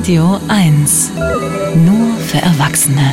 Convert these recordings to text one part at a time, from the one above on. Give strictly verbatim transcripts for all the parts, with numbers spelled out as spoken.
Radio eins. Nur für Erwachsene.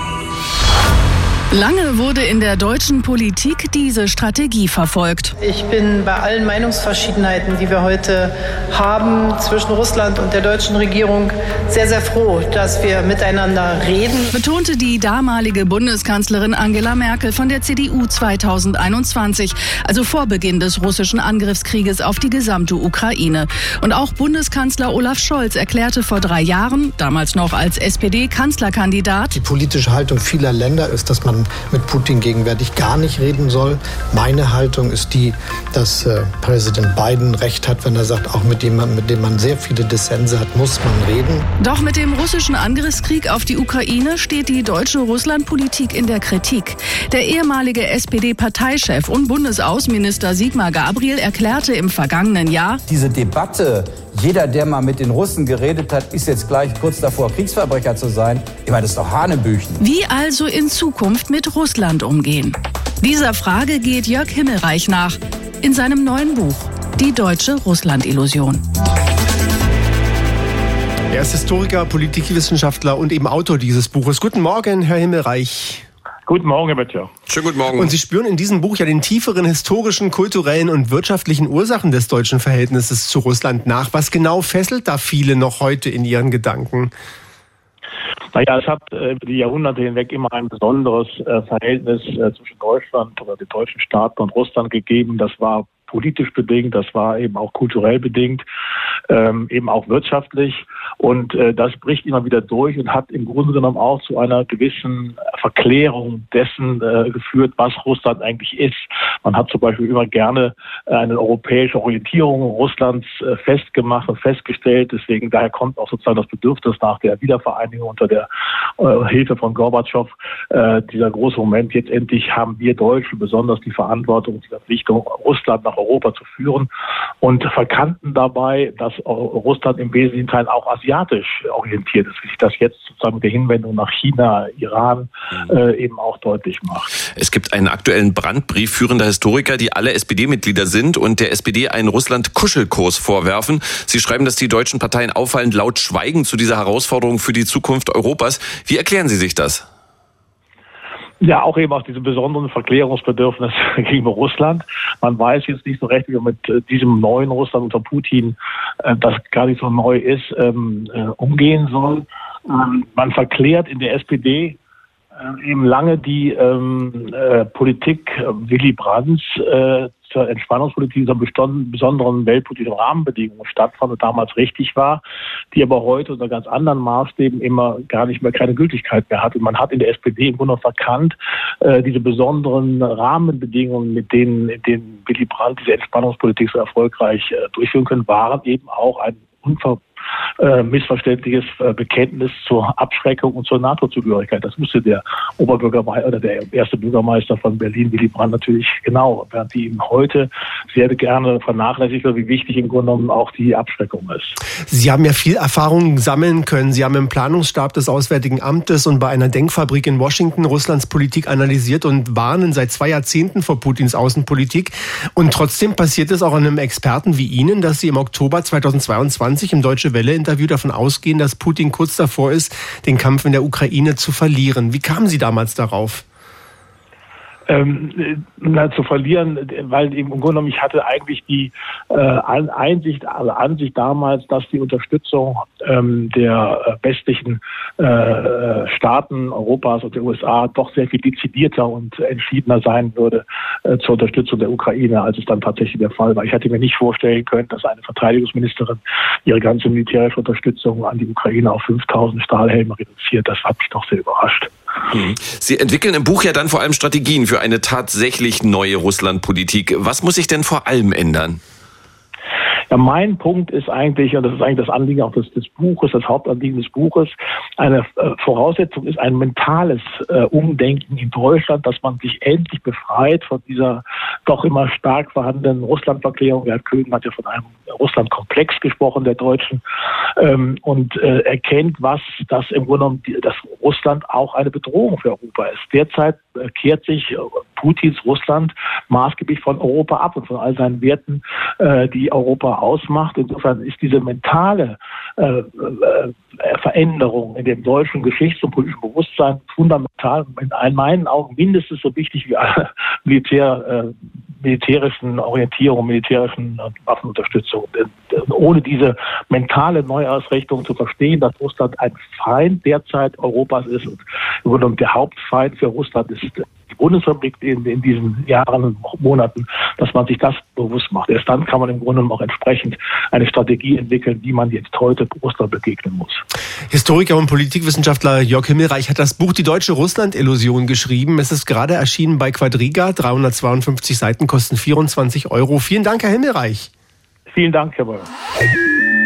Lange wurde in der deutschen Politik diese Strategie verfolgt. Ich bin bei allen Meinungsverschiedenheiten, die wir heute haben zwischen Russland und der deutschen Regierung, sehr, sehr froh, dass wir miteinander reden. Betonte die damalige Bundeskanzlerin Angela Merkel von der C D U zweitausendeinundzwanzig, also vor Beginn des russischen Angriffskrieges auf die gesamte Ukraine. Und auch Bundeskanzler Olaf Scholz erklärte vor drei Jahren, damals noch als S P D-Kanzlerkandidat: Die politische Haltung vieler Länder ist, dass man mit Putin gegenwärtig gar nicht reden soll. Meine Haltung ist die, dass äh, Präsident Biden recht hat, wenn er sagt, auch mit jemandem, mit dem man sehr viele Dissense hat, muss man reden. Doch mit dem russischen Angriffskrieg auf die Ukraine steht die deutsche Russlandpolitik in der Kritik. Der ehemalige S P D-Parteichef und Bundesaußenminister Sigmar Gabriel erklärte im vergangenen Jahr: Diese Debatte, jeder, der mal mit den Russen geredet hat, ist jetzt gleich kurz davor, Kriegsverbrecher zu sein. Ich meine, das ist doch Hanebüchen. Wie also in Zukunft mit Russland umgehen? Dieser Frage geht Jörg Himmelreich nach in seinem neuen Buch Die deutsche Russland-Illusion. Er ist Historiker, Politikwissenschaftler und eben Autor dieses Buches. Guten Morgen, Herr Himmelreich. Guten Morgen, Herr Böttcher. Schönen guten Morgen. Und Sie spüren in diesem Buch ja den tieferen historischen, kulturellen und wirtschaftlichen Ursachen des deutschen Verhältnisses zu Russland nach. Was genau fesselt da viele noch heute in ihren Gedanken? Naja, es hat äh, die Jahrhunderte hinweg immer ein besonderes äh, Verhältnis äh, zwischen Deutschland oder den deutschen Staaten und Russland gegeben. Das war politisch bedingt, das war eben auch kulturell bedingt, ähm, eben auch wirtschaftlich. Und äh, das bricht immer wieder durch und hat im Grunde genommen auch zu einer gewissen Verklärung dessen äh, geführt, was Russland eigentlich ist. Man hat zum Beispiel immer gerne äh, eine europäische Orientierung Russlands äh, festgemacht und festgestellt. Deswegen, daher kommt auch sozusagen das Bedürfnis nach der Wiedervereinigung unter der äh, Hilfe von Gorbatschow. Äh, dieser große Moment, jetzt endlich haben wir Deutschen besonders die Verantwortung, die Verpflichtung, Russland nach Europa zu führen, und verkannten dabei, dass Russland im wesentlichen Teil auch asiatisch orientiert ist, wie sich das jetzt sozusagen mit der Hinwendung nach China, Iran äh, eben auch deutlich macht. Es gibt einen aktuellen Brandbrief führender Historiker, die alle S P D-Mitglieder sind und der S P D einen Russland-Kuschelkurs vorwerfen. Sie schreiben, dass die deutschen Parteien auffallend laut schweigen zu dieser Herausforderung für die Zukunft Europas. Wie erklären Sie sich das? Ja, auch eben aus diesem besonderen Verklärungsbedürfnis gegenüber Russland. Man weiß jetzt nicht so recht, wie man mit diesem neuen Russland unter Putin, äh, das gar nicht so neu ist, ähm, äh, umgehen soll. Ähm, man verklärt in der S P D äh, eben lange die ähm, äh, Politik äh, Willy Brandts äh, zur Entspannungspolitik unter besonderen weltpolitischen Rahmenbedingungen stattfand und damals richtig war, die aber heute unter ganz anderen Maßstäben immer gar nicht mehr keine Gültigkeit mehr hat. Und man hat in der S P D im Grunde verkannt, äh, diese besonderen Rahmenbedingungen, mit denen, in denen Willy Brandt diese Entspannungspolitik so erfolgreich äh, durchführen können, waren eben auch ein unver Äh, missverständliches äh, Bekenntnis zur Abschreckung und zur NATO-Zugehörigkeit. Das wusste der Oberbürgermeister oder der erste Bürgermeister von Berlin, Willy Brandt, natürlich genau, während die ihm heute sehr gerne vernachlässigt wird, wie wichtig im Grunde genommen auch die Abschreckung ist. Sie haben ja viel Erfahrung sammeln können. Sie haben im Planungsstab des Auswärtigen Amtes und bei einer Denkfabrik in Washington Russlands Politik analysiert und warnen seit zwei Jahrzehnten vor Putins Außenpolitik. Und trotzdem passiert es auch einem Experten wie Ihnen, dass Sie im Oktober zweitausendzweiundzwanzig im Deutsche Welle-Interview davon ausgehen, dass Putin kurz davor ist, den Kampf in der Ukraine zu verlieren. Wie kamen Sie damals darauf? Ähm, na, zu verlieren, weil eben im Grunde genommen ich hatte eigentlich die äh, Einsicht, also Ansicht damals, dass die Unterstützung ähm, der westlichen äh, Staaten Europas und der U S A doch sehr viel dezidierter und entschiedener sein würde äh, zur Unterstützung der Ukraine, als es dann tatsächlich der Fall war. Ich hätte mir nicht vorstellen können, dass eine Verteidigungsministerin ihre ganze militärische Unterstützung an die Ukraine auf fünftausend Stahlhelme reduziert. Das hat mich doch sehr überrascht. Sie entwickeln im Buch ja dann vor allem Strategien für eine tatsächlich neue Russlandpolitik. Was muss sich denn vor allem ändern? Ja, mein Punkt ist eigentlich, und das ist eigentlich das Anliegen auch des, des Buches, das Hauptanliegen des Buches, eine äh, Voraussetzung ist ein mentales äh, Umdenken in Deutschland, dass man sich endlich befreit von dieser doch immer stark vorhandenen Russlandverklärung. Gerhard Köhn hat ja von einem Russlandkomplex gesprochen, der Deutschen, ähm, und äh, erkennt, was das im Grunde genommen, dass Russland auch eine Bedrohung für Europa ist. Derzeit äh, kehrt sich äh, Putins Russland maßgeblich von Europa ab und von all seinen Werten, äh, die Europa ausmacht. Insofern ist diese mentale äh, äh, Veränderung in dem deutschen Geschichts- und politischen Bewusstsein fundamental, in meinen Augen mindestens so wichtig wie alle Militär, äh, militärischen Orientierung, militärischen Waffenunterstützung. Denn ohne diese mentale Neuausrichtung zu verstehen, dass Russland ein Feind derzeit Europas ist und im Grunde genommen der Hauptfeind für Russland ist die Bundesrepublik in, in diesen Jahren und Monaten, dass man sich das bewusst macht. Erst dann kann man im Grunde genommen auch entsprechend eine Strategie entwickeln, wie man jetzt heute Russland begegnen muss. Historiker und Politikwissenschaftler Jörg Himmelreich hat das Buch Die deutsche Russland-Illusion geschrieben. Es ist gerade erschienen bei Quadriga, dreihundertzweiundfünfzig Seiten, kosten vierundzwanzig Euro. Vielen Dank, Herr Himmelreich. Vielen Dank, Herr Beuer.